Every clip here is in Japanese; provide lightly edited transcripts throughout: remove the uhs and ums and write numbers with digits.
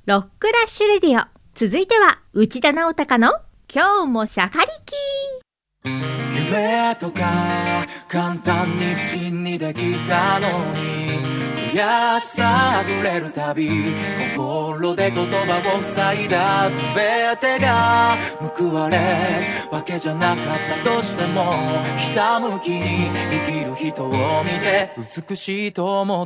ロックラッシュレディオ、続いては内田直隆の今日もシャカリキ。 夢とか簡単に口にできたのに、悔しさあふれるたび心で言葉を塞いだ。全てが報われるわけじゃなかったとしても、ひたむきに生きる人を見て美しいと思った。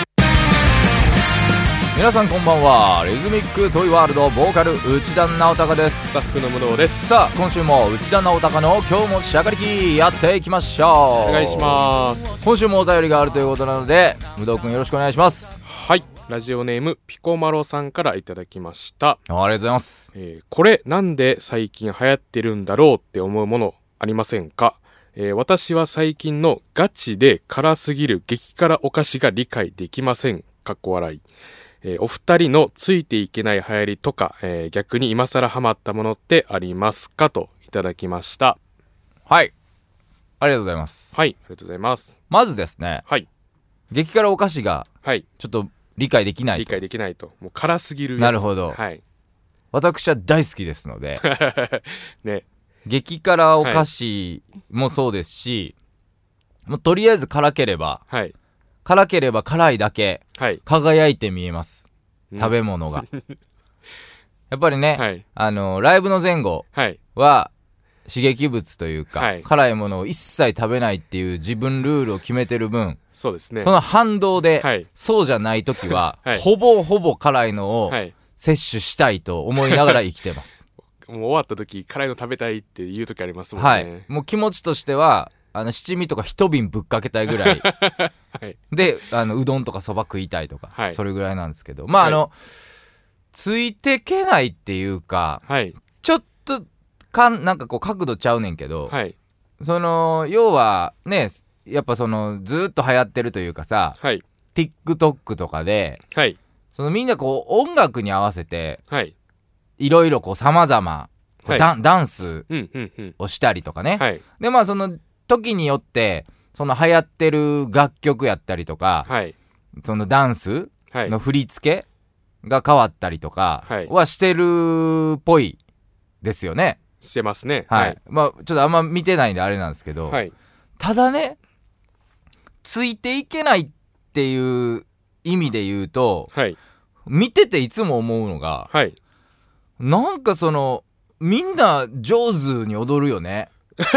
皆さんこんばんは。リズミックトイワールドボーカル内田直隆です。 スタッフの無能です。 さあ今週も内田直隆の今日もシャカリキやっていきましょう。 お願いします。 今週もお便りがあるということなので、無道くんよろしくお願いします。 はい、ラジオネームピコマロさんからいただきました。 ありがとうございます。 これなんで最近流行ってるんだろうって思うものありませんか？私は最近のガチで辛すぎる激辛お菓子が理解できません。かっこ笑い。お二人のついていけない流行りとか、逆に今更ハマったものってありますかといただきました。 はい、ありがとうございます。 はい、ありがとうございます。 まずですね、 はい、 激辛お菓子がはいちょっと理解できないと。 理解できないと、もう辛すぎるやつ。 なるほど、 はい、 私は大好きですのでね、 激辛お菓子もそうですし、もうとりあえず辛ければ辛いだけ輝いて見えます、食べ物がやっぱりね、 はい、 ライブの前後は刺激物というか、 はい、 辛いものを一切食べないっていう自分ルールを決めてる分、 そうですね、 その反動で、 はい、 そうじゃない時は、 はい、 ほぼ辛いのを摂取したいと思いながら生きてますもう終わった時辛いの食べたいっていう時ありますもんね。 はい、もう気持ちとしては七味とか一瓶ぶっかけたいぐらい、はい、でうどんとかそば食いたいとか、はい、それぐらいなんですけど、まあ、はい、ついてけないっていうか、はい、ちょっとなんかこう角度ちゃうねんけど、はい、要はね、やっぱずっと流行ってるというかさ、はい、TikTok とかで、はい、みんなこう音楽に合わせて、はい、いろいろこう様々、はい、ダンスをしたりとかね、はい、でまあ時によって流行ってる楽曲やったりとか、はい、ダンスの振り付けが変わったりとかはしてるっぽいですよね。 してますね。 はい。はい、まあちょっとあんま見てないんであれなんですけど、はい、ただね、ついていけないっていう意味で言うと、はい、見てていつも思うのが、はい、なんかみんな上手に踊るよね。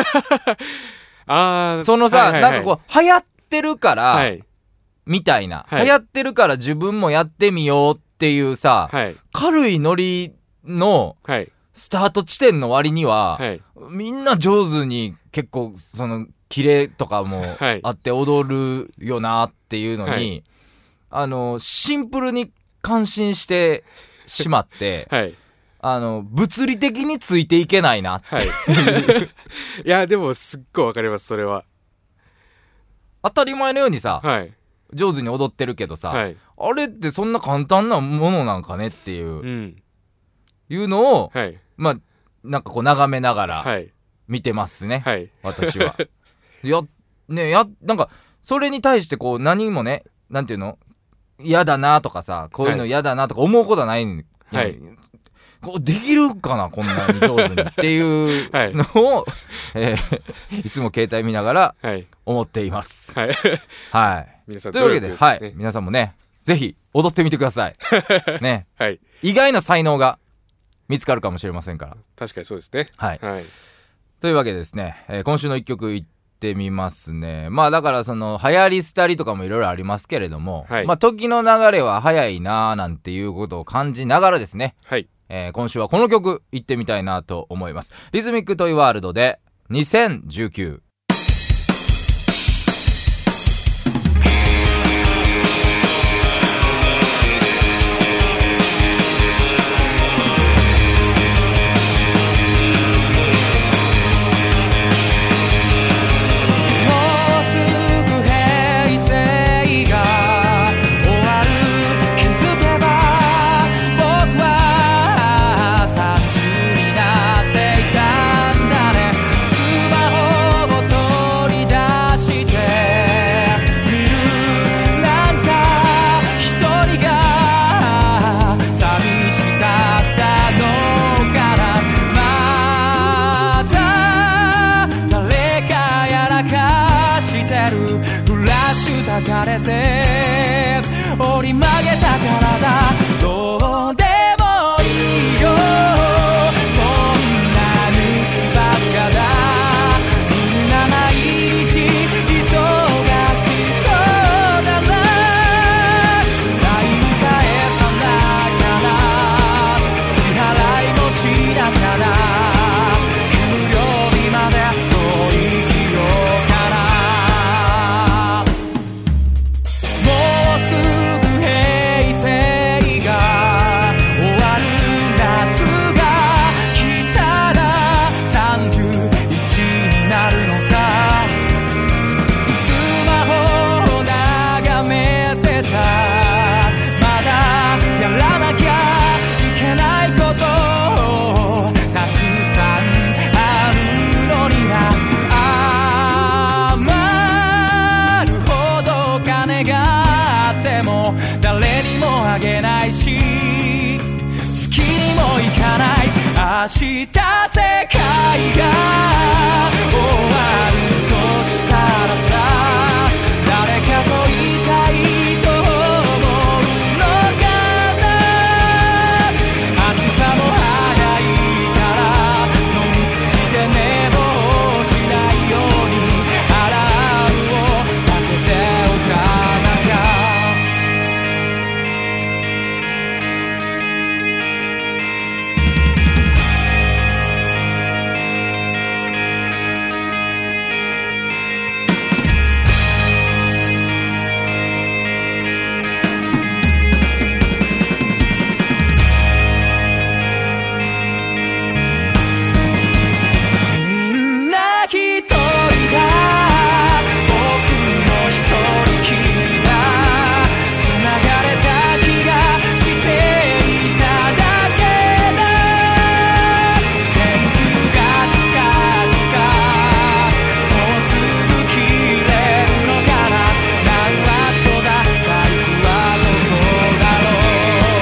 あさ、はいはいはい、なんかこう流行ってるから、はい、みたいな、はい、流行ってるから自分もやってみようっていうさ、はい、軽いノリのスタート地点の割には、はい、みんな上手に結構キレとかもあって踊るよなっていうのに、はい、シンプルに感心してしまって、はい物理的についていけないなって、はい、 いやでもすっごいわかります。それは当たり前のようにさ、はい、上手に踊ってるけどさ、はい、あれってそんな簡単なものなんかねっていう、うん、いうのを、はい、まあなんかこう眺めながら見てますね、はい、私はなんかそれに対してこう何もね、なんていうの、嫌だなとかさ、こういうの嫌だなとか思うことはないん、はい、こうできるかなこんなに上手にっていうのを、いつも携帯見ながら思っています。はい、はい、皆さんというわけで、はい、皆さんもねぜひ踊ってみてくださいね、はい、意外な才能が見つかるかもしれませんから。 確かにそうですね。 はい、はい、というわけでですね、今週の一曲いってみますね。まあだから流行り廃りとかもいろいろありますけれども、はい、まあ時の流れは早いなーなんていうことを感じながらですね、はい、今週はこの曲いってみたいなと思います。リズミックトイワールドで2019。 30になっていたんだね。スマホたからだ。どうでもいいよ、そんなニュースばっかだ。みんな毎日忙しそうだな。ライン返さなきゃな、支払いもしなきゃな、給料日まで乗り切ろうかな。もうすぐ平成が終わる、夏が来たら31になるのか。スマホを眺めてた、まだやらなきゃいけないことたくさんあるのにな。余るほど金があっても誰にもあげないし、月にも行かない。明日世界が終わるとしたらさ、誰かといたいと思うのかな。明日も早いから飲みすぎて寝坊しないようにアラームをかけておかなきゃ。みんな一人だ、僕も一人きりだ。繋がれた気がしていただけだ。電球がチカチカ、もうすぐ切れるのかな。何ワットだ、財布はどこだろう。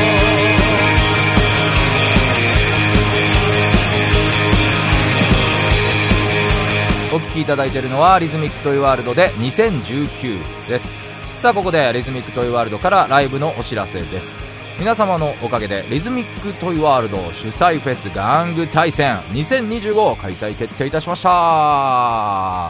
お聴きいただいているのはリズミックトイワールドで2019です。さあここでリズミックトイワールドからライブのお知らせです。皆様のおかげでリズミックトイワールド主催フェス玩具大戦2025開催決定いたしました。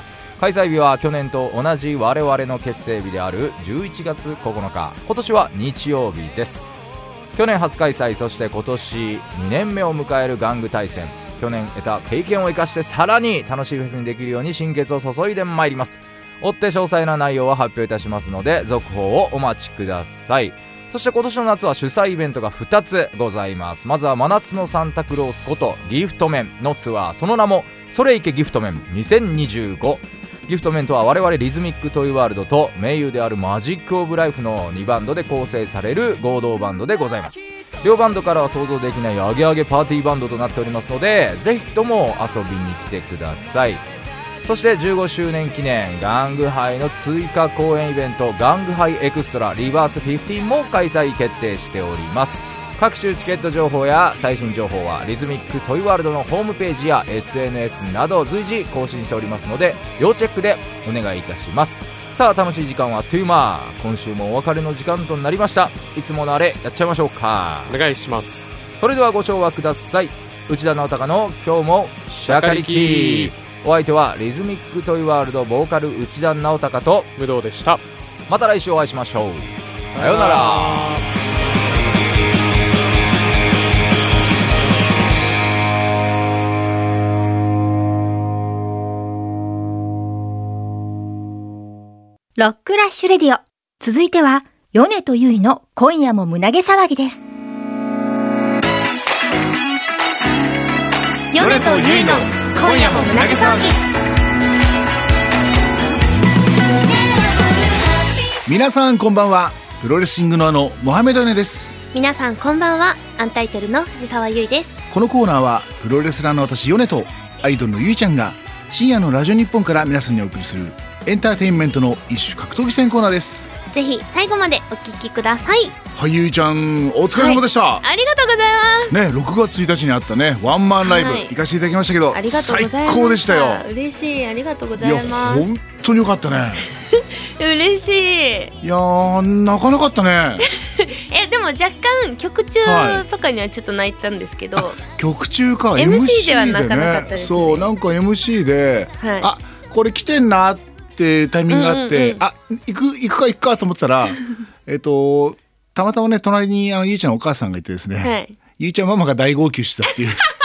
開催日は去年と同じ我々の結成日である11月9日、今年は日曜日です。去年初開催、そして今年2年目を迎える玩具大戦、去年得た経験を生かしてさらに楽しいフェスにできるように心血を注いでまいります。追って詳細な内容は発表いたしますので続報をお待ちください。そして今年の夏は主催イベントが2つございます。まずは真夏のサンタクロースことギフトメンのツアー、その名もそれいけギフトメン2025。ギフトメントは我々リズミックトイワールドと盟友であるマジックオブライフの2バンドで構成される合同バンドでございます。両バンドからは想像できないアゲアゲパーティーバンドとなっておりますので、ぜひとも遊びに来てください。そして15周年記念玩具杯の追加公演イベント玩具杯エクストラリバース15も開催決定しております。各種チケット情報や最新情報はリズミックトイワールドのホームページや SNS など随時更新しておりますので要チェックでお願いいたします。さあ楽しい時間はあっという間、今週もお別れの時間となりました。いつものあれやっちゃいましょうか。 お願いします。 それではご唱和ください。内田直隆の今日もシャカリキ。お相手はリズミックトイワールドボーカル内田直隆と武道でした。 また来週お会いしましょう。さようなら。 ロックラッシュレディオ。続いては米とゆいの今夜も胸毛騒ぎです。米とゆいの今夜も胸毛騒ぎ。 皆さんこんばんは。プロレスリングのモハメドネです。 皆さんこんばんは。アンタイトルの藤沢優衣です。 このコーナーはプロレスラーの私米とアイドルのゆいちゃんが深夜のラジオ日本から皆さんにお送りするエンターテインメントの一種格闘技戦コーナーです。 ぜひ最後までお聞きください。 はい、ゆいちゃんお疲れ様でした、 ありがとうございます。 ね、6月1日にあったねワンマンライブ、行かせていただきましたけど、 ありがとうございます。 最高でしたよ。 嬉しい、ありがとうございます。 いや本当によかったね嬉しい。 いや泣かなかったねも若干曲中とかにはちょっと泣いたんですけど、 曲中か MC では泣かなかったですね。 そうなんか MC で、 はい、 あこれ来てんなってタイミングがあって、あ行くかと思ってたらたまたまね隣にゆいちゃんのお母さんがいてですね、はい、ゆいちゃんママが大号泣したっていう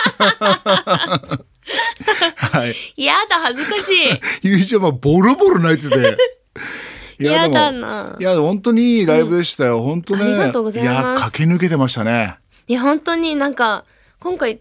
はい、 やだ恥ずかしいゆいちゃんはボロボロ泣いててやだな。 いや本当にいいライブでしたよ、本当ね。 ありがとうございます。 いや駆け抜けてましたね。 いや本当になんか今回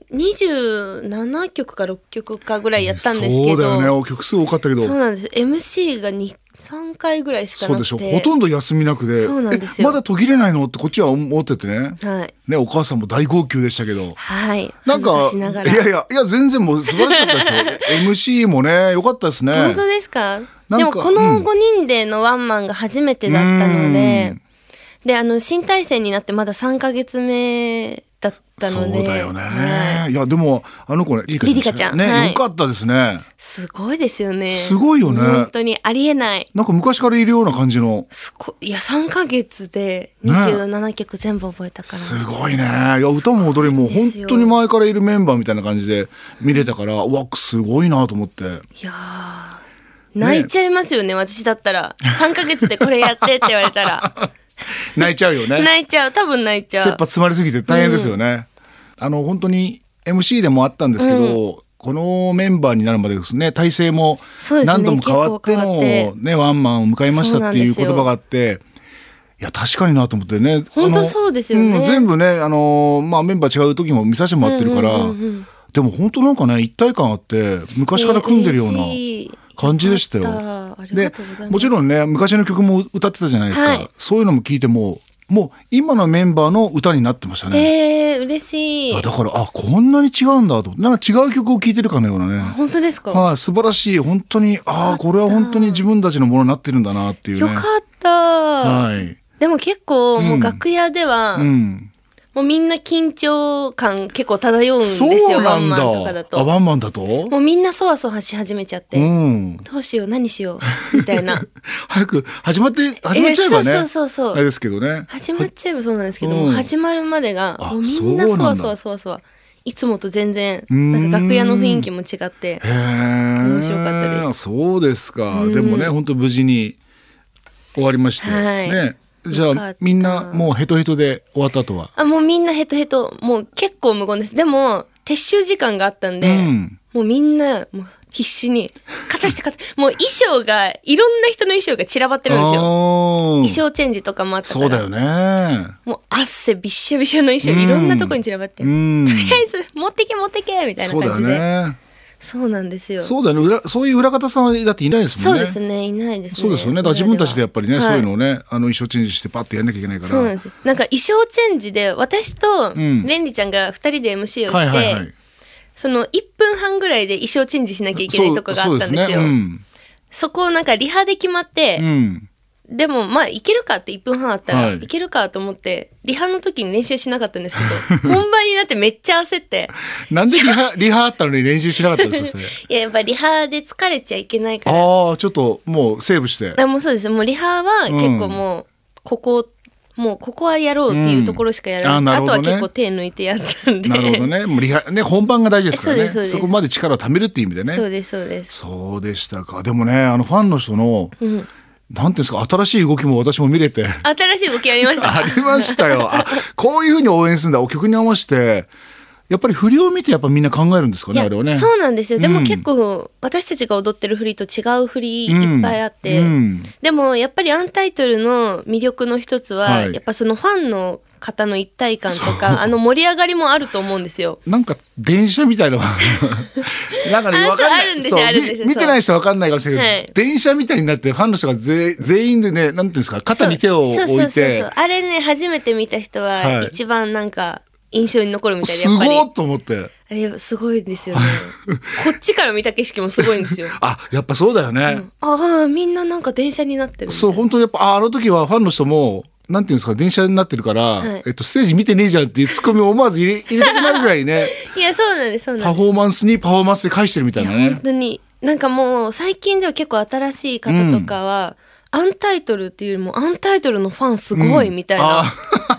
27曲か6曲かぐらいやったんですけど、 そうだよね、曲数多かったけど。 そうなんです。 MC が3回ぐらいしかなくて、 そうでしょ、ほとんど休みなくで。 そうなんですよ。 まだ途切れないのってこっちは思っててね、 はい、 ね、お母さんも大号泣でしたけど、 はい、 なんかいや全然もう素晴らしかったですよMC もね良かったですね。 本当ですか。でもこの5人でのワンマンが初めてだったので、で新体制になってまだ3ヶ月目だったので。 そうだよね、 はい、 いやでも子ねリリカちゃんね、はい、よかったですね。 すごいですよね。 すごいよね、 本当にありえない。 なんか昔からいるような感じの。 いや3ヶ月で27曲全部覚えたから、 すごいね。いや歌も踊りも本当に前からいるメンバーみたいな感じで見れたから、うわすごいなと思って。いや泣いちゃいますよね、私だったら3ヶ月でこれやってって言われたら泣いちゃうよね。 泣いちゃう、多分泣いちゃう。 切羽詰まりすぎて大変ですよね、本当に MC でもあったんですけど、このメンバーになるまでですね、体制も何度も変わっての、ね、ワンマンを迎えましたっていう言葉があって、いや確かになと思ってね。 本当そうですよね、 全部ねメンバー違う時も見させてもらってるから、でも本当なんかね一体感あって昔から組んでるような感じでしたよ。でもちろんね昔の曲も歌ってたじゃないですか、はい、そういうのも聞いてもう今のメンバーの歌になってましたね。 嬉しい。 だからこんなに違うんだと、なんか違う曲を聴いてるかのようなね。 本当ですか。 はい、素晴らしい。本当にこれは本当に自分たちのものになってるんだなっていうね。 よかった、はい、でも結構もう楽屋では、もうみんな緊張感結構漂うんですよ。ワンマンとかだと。 ワンマンだともうみんなそわそわし始めちゃって、どうしよう何しようみたいな早く始まっちゃえばね、 そうあれですけどね、 始まっちゃえばそうなんですけども、始まるまでがもうみんなそわそわいつもと全然なんか楽屋の雰囲気も違って面白かったです。 そうですか。でもね本当無事に終わりまして、ね。じゃあみんなもうヘトヘトで終わった後はもうみんなヘトヘト、もう結構無言です。でも撤収時間があったんで、もうみんなもう必死に片してもう衣装がいろんな人の衣装が散らばってるんですよ。衣装チェンジとかもあったから。 そうだよね。 もう汗びっしゃびしゃの衣装いろんなとこに散らばって、とりあえず持ってけみたいな感じで。そうだよね。そうなんですよ。 そうだよね。そういう裏方さんはだっていないですもんね。 そうですね、いないですね。 そうですよね。だから自分たちでやっぱりね、そういうのをね、衣装チェンジしてパッとやんなきゃいけないから。 そうなんですよ。なんか衣装チェンジで私とレンリちゃんが2人で MC をして、その1分半ぐらいで衣装チェンジしなきゃいけないとこがあったんですよ。そこをなんかリハで決まって、でもいけるかって1分半あったらいけるかと思ってリハの時に練習しなかったんですけど本番になってめっちゃ焦ってなんでリハあったのに練習しなかったんですかそれ。いや、やっぱリハで疲れちゃいけないから。 ちょっともうセーブして。 もうそうです。もうリハは結構もうここはやろうっていうところしかやらない、あとは結構手抜いてやったんで。 なるほどね。もうリハね、本番が大事ですからね。そこまで力を貯めるっていう意味でね。 そうですそうです。 そうでしたか。でもねファンの人の、なんていうんですか、新しい動きも私も見れて。 新しい動きありましたありましたよ。こういう風に応援するんだ、お曲に合わせて。やっぱり振りを見てやっぱ魅力考えるんですかね、あれはね。 そうなんですよ。でも結構私たちが踊ってる振りと違う振りいっぱいあって、でもやっぱりアンタイトルの魅力の一つは、やっぱそのファンの方の一体感とか盛り上がりもあると思うんですよ。 なんか電車みたいななんかね、分かんない。 あるんですよ。 見てない人は分かんないかもしれないけど、電車みたいになってファンの人が全員でね、なんていうんですか、肩に手を置いて、 あれね、初めて見た人は一番なんか印象に残るみたいで、やっぱりすごいと思って。 すごいですよねこっちから見た景色もすごいんですよやっぱそうだよね、 みんななんか電車になってる。 そう、本当にやっぱあの時はファンの人もなんていうんですか、電車になってるから、ステージ見てねえじゃんっていうツッコミを思わず入れたくなるぐらいねいや、そうなんです、そうなんです。 パフォーマンスにパフォーマンスで返してるみたいなね。 本当になんかもう最近では結構新しい方とかは、アンタイトルっていうよりもアンタイトルのファンすごいみたいな、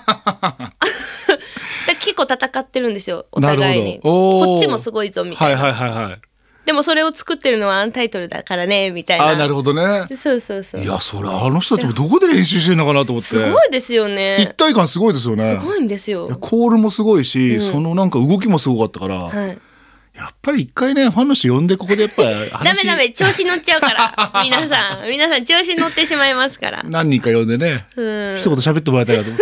結構戦ってるんですよ、お互いに。こっちもすごいぞみたいな。 はいはいはいはい。 でもそれを作ってるのはアンタイトルだからねみたいな。 あ、なるほどね。 そうそうそう。 いや、それあの人たちもどこで練習してるのかなと思って。 すごいですよね。 一体感すごいですよね。 すごいんですよ。 コールもすごいし、そのなんか動きもすごかったから。はい。やっぱり一回ね、ファンの人呼んでここでやっぱりダメ調子乗っちゃうから皆さん調子乗ってしまいますから。 何人か呼んでね、一言喋ってもらいたいなと思って。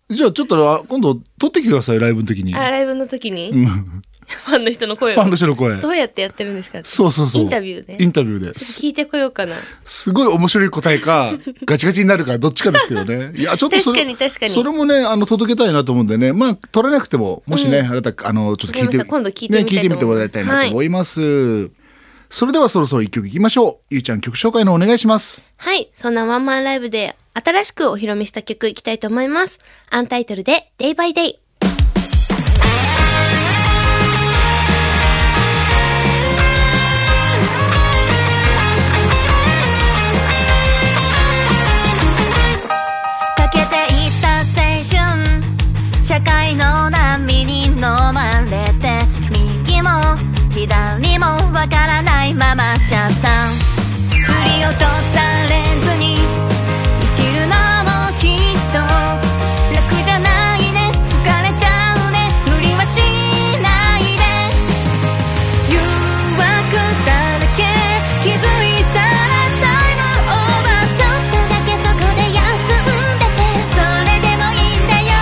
じゃあちょっと今度撮ってきてください、ライブの時に。 ライブの時に、ファンの人の声を。 ファンの人の声。 どうやってやってるんですか。 そうそうそう。 インタビューで。 インタビューで。 聞いてこようかな。 すごい面白い答えか、ガチガチになるか、どっちかですけどね。いや、ちょっとそれ、 確かに。 それもね、届けたいなと思うんでね、まあ、撮れなくても、もしね、あれだちょっと聞いて、 今度聞いてみてもらいたいなと思います。それではそろそろ一曲いきましょう。ゆうちゃん、曲紹介のお願いします。 はい、そんなワンマンライブで新しくお披露目した曲いきたいと思います。アンタイトルで Day by Day。 社会の波に飲まれて右も左もわからないままシャッター振り落とされずに生きるのもきっと楽じゃないね、疲れちゃうね、無理はしないで誘惑だらけ気づいたらタイムオーバー、ちょっとだけそこで休んでてそれでもいいんだよ。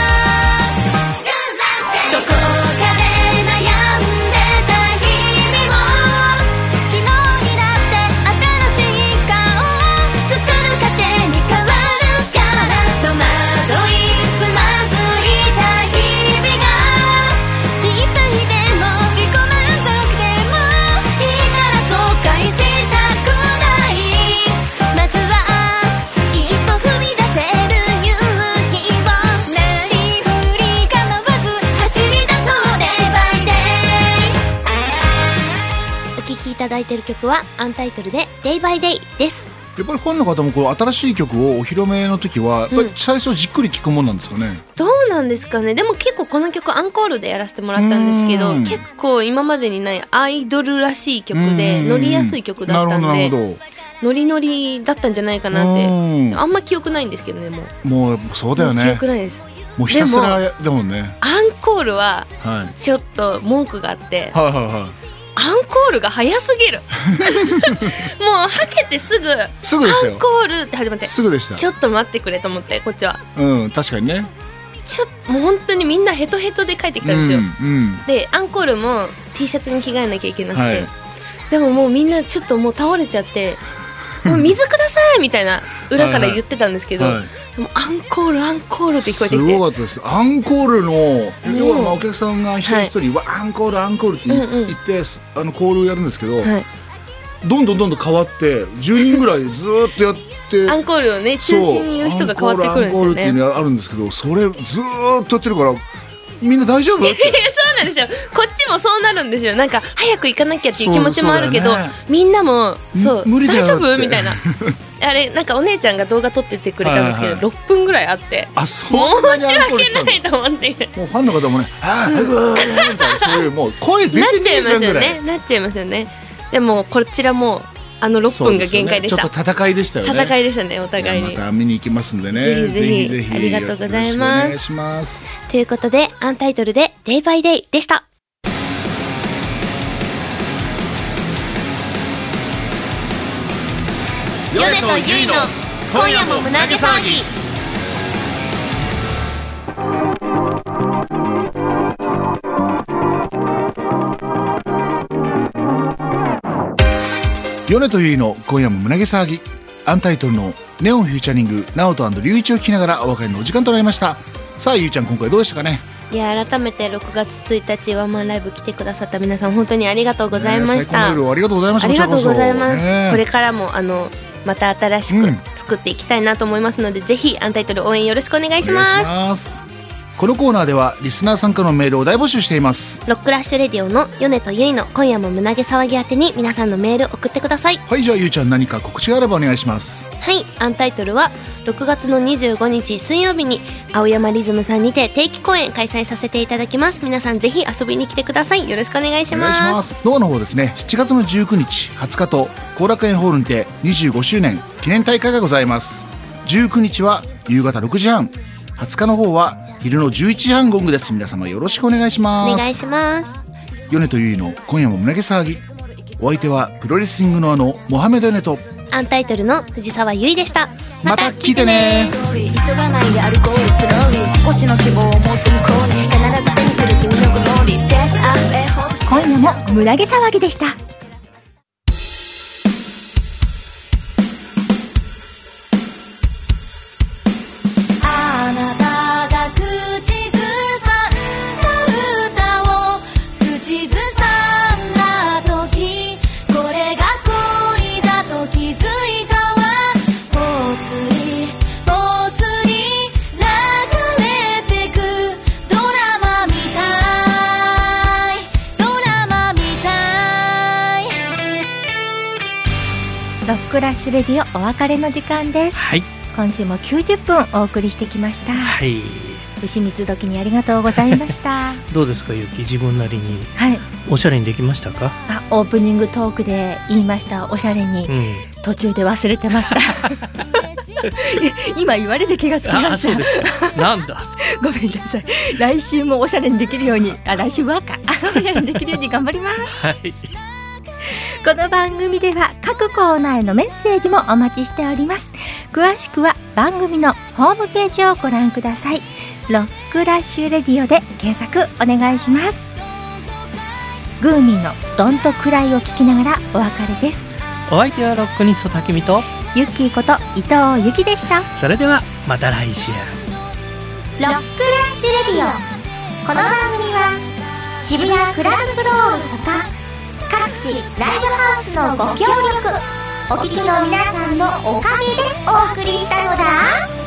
どこかで悩んでた日々も昨日になって新しい顔を作る過程に変わるから戸惑いつまずいた日々が失敗でも自己満足でもいいから後悔したくない。まずは一歩踏み出せる勇気をなりふり構わず走り出そう Day by Day。 お聴きいただいている曲はアンタイトルで Day by Day です。 やっぱりファンの方もこの新しい曲をお披露目の時はやっぱり最初じっくり聴くもんなんですかね。 どうなんですかね。でも結構この曲アンコールでやらせてもらったんですけど、結構今までにないアイドルらしい曲で乗りやすい曲だったんで、ノリノリだったんじゃないかなって。あんま記憶ないんですけどね。 もうそうだよね。 記憶ないです。 もうひたすらでもね、 アンコールはちょっと文句があって、 はいはいはい、 アンコールが早すぎるもうはけてすぐでしたよ。 アンコールって始まってすぐでした。 ちょっと待ってくれと思って、こっちは確かにね、 もう本当にみんなヘトヘトで帰ってきたんですよ、でアンコールも T シャツに着替えなきゃいけなくて、でももうみんなちょっともう倒れちゃってもう水くださいみたいな裏から言ってたんですけど、でもアンコールアンコールって聞こえてきて、 すごかったです。アンコールの要はお客さんが一人一人はアンコールアンコールって言ってコールをやるんですけど、どんどん変わって10人ぐらいずっとやってアンコールをね中心に言う人が変わってくるんですよね。 アンコールっていうのがあるんですけど、それずっとやってるからみんな大丈夫ってそうなんですよ。こっちもそうなるんですよ。なんか早く行かなきゃっていう気持ちもあるけど、みんなも無理だよ大丈夫みたいなあれなんかお姉ちゃんが動画撮っててくれたんですけど、6分ぐらいあって、 そんなに申し訳ないと思って、 もうファンの方もねそういうもう声出てるじゃんぐらいなっちゃいますよね。でもこちらも6分が限界でした。 ちょっと戦いでしたよね。 戦いでしたね、お互いに。 また見に行きますんでね。 ぜひありがとうございます。 お願いします。 ということでアンタイトルで Day by Day でした。ヨネとユイの今夜も胸毛騒ぎ。 ヨネとユイの今夜も胸毛騒ぎ、アンタイトルのネオンフューチャリングナオト&リュウイチを聞きながらお別れのお時間となりました。さあゆうちゃん、今回どうでしたかね。 いや改めて6月1日ワンマンライブ来てくださった皆さん本当にありがとうございました。 最高の夜ありがとうございました。 ありがとうございます、これからもまた新しく作っていきたいなと思いますので、ぜひアンタイトル応援よろしくお願いします。 このコーナーではリスナー参加のメールを大募集しています。 ロックラッシュレディオの米とゆいの今夜も胸毛騒ぎ宛てに皆さんのメール送ってください。 はい、じゃあゆいちゃん何か告知があればお願いします。 はい、アンタイトルは6月の25日水曜日に青山リズムさんにて定期公演開催させていただきます。皆さんぜひ遊びに来てください。よろしくお願いします。 お願いします。ノアの方ですね、7月の19日20日と後楽園ホールにて25周年記念大会がございます。19日は夕方6時半、20日の方は昼の11時半ゴングです。皆様よろしくお願いします。 お願いします。 米とゆいの今夜も胸毛騒ぎ、お相手はプロレスリングのモハメドヨネとアンタイトルの藤沢ゆいでした。 また聞いてね。 急がないで歩こうスローリー、少しの希望を持って向こうに必ず手にする君のグローリー、ステップアップへホップ。 今夜も胸毛騒ぎでした。ロックラッシュレディオお別れの時間です。 はい、 今週も90分お送りしてきました。 はい、 牛蜜時にありがとうございましたどうですかゆき、自分なりに、 はい、 おしゃれにできましたか？ オープニングトークで言いましたおしゃれに、途中で忘れてました今言われて気がつきました。 そうですなんだごめんなさい。来週もおしゃれにできるように、来週はかおしゃれにできるように頑張ります、 はい、 この番組では各コーナーへのメッセージもお待ちしております。詳しくは番組のホームページをご覧ください。ロックラッシュレディオで検索お願いします。グーミーのドンとクライを聞きながらお別れです。 お相手はロックニストタキミとユッキーこと伊藤由紀でした。 それではまた来週。 ロックラッシュレディオ、この番組は渋谷クラブフロールほか各地ライブハウスのご協力、お聞きの皆さんのおかげでお送りしたのだ。